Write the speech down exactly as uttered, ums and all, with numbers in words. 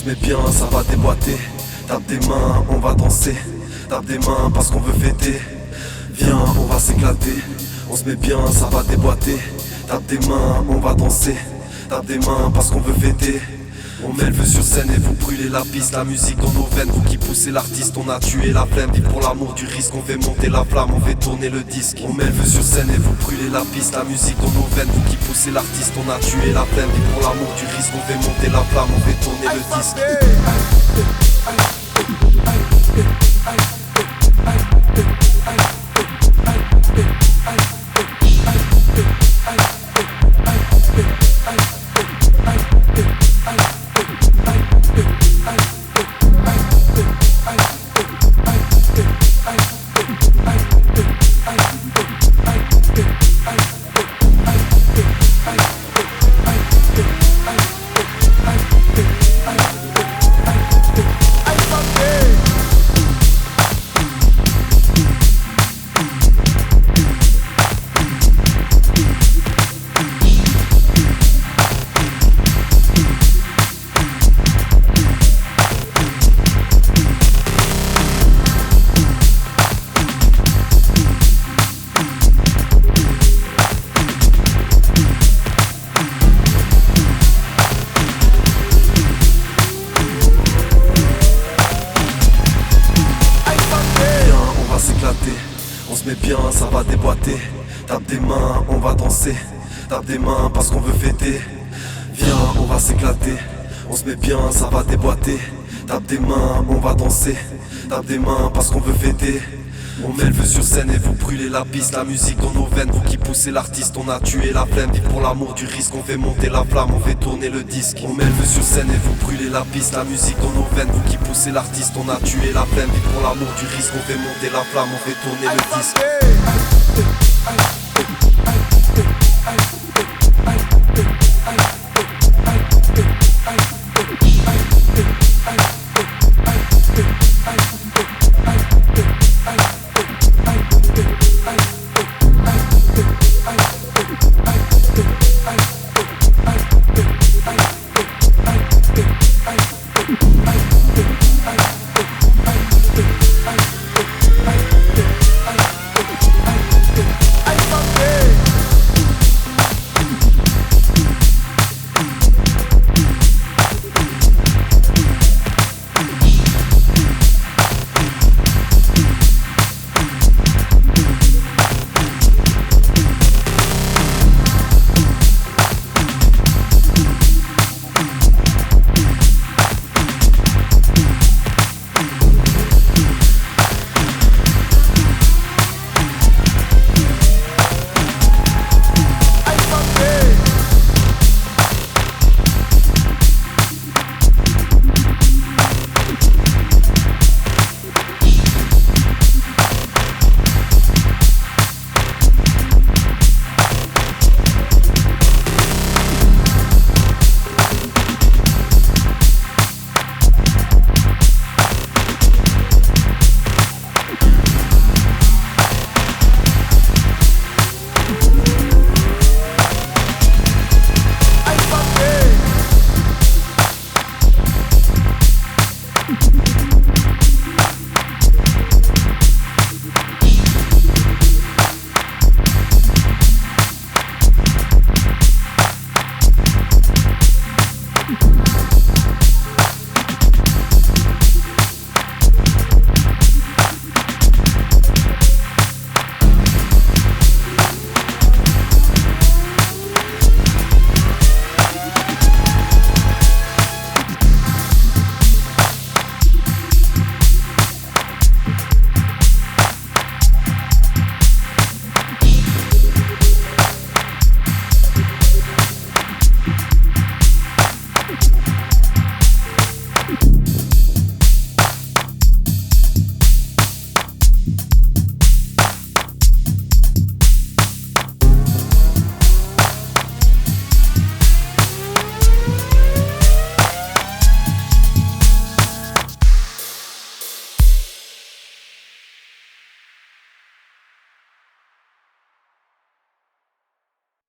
se met bien, ça va déboîter. Tape des mains, on va danser. Tape des mains parce qu'on veut fêter. Viens, on va s'éclater. On se met bien, ça va déboîter. Tape des mains, on va danser. Tape des mains parce qu'on veut fêter. On met le feu sur scène et vous brûlez la piste. La musique dans nos veines, vous qui poussez l'artiste. On a tué la flemme, vite pour l'amour du risque. On fait monter la flamme, on fait tourner le disque. On met le feu sur scène et vous brûlez la piste. La musique dans nos veines, vous qui poussez l'artiste. On a tué la flemme, vite pour l'amour du risque. On fait monter la flamme, on fait tourner le disque. On se met bien, ça va déboîter. Tape des mains, on va danser. Tape des mains parce qu'on veut fêter. Viens, on va s'éclater. On se met bien, ça va déboîter. Tape des mains, on va danser. Tape des mains parce qu'on veut fêter. On met le feu sur scène et vous brûlez la piste. La musique dans nos veines, vous qui poussez l'artiste. On a tué la flemme, vite pour l'amour du risque. On fait monter la flamme, on fait tourner le disque. On met le feu sur scène et vous brûlez la piste. La musique dans nos veines, vous qui poussez l'artiste. On a tué la flemme, vite pour l'amour du risque. On fait monter la flamme, on fait tourner le disque.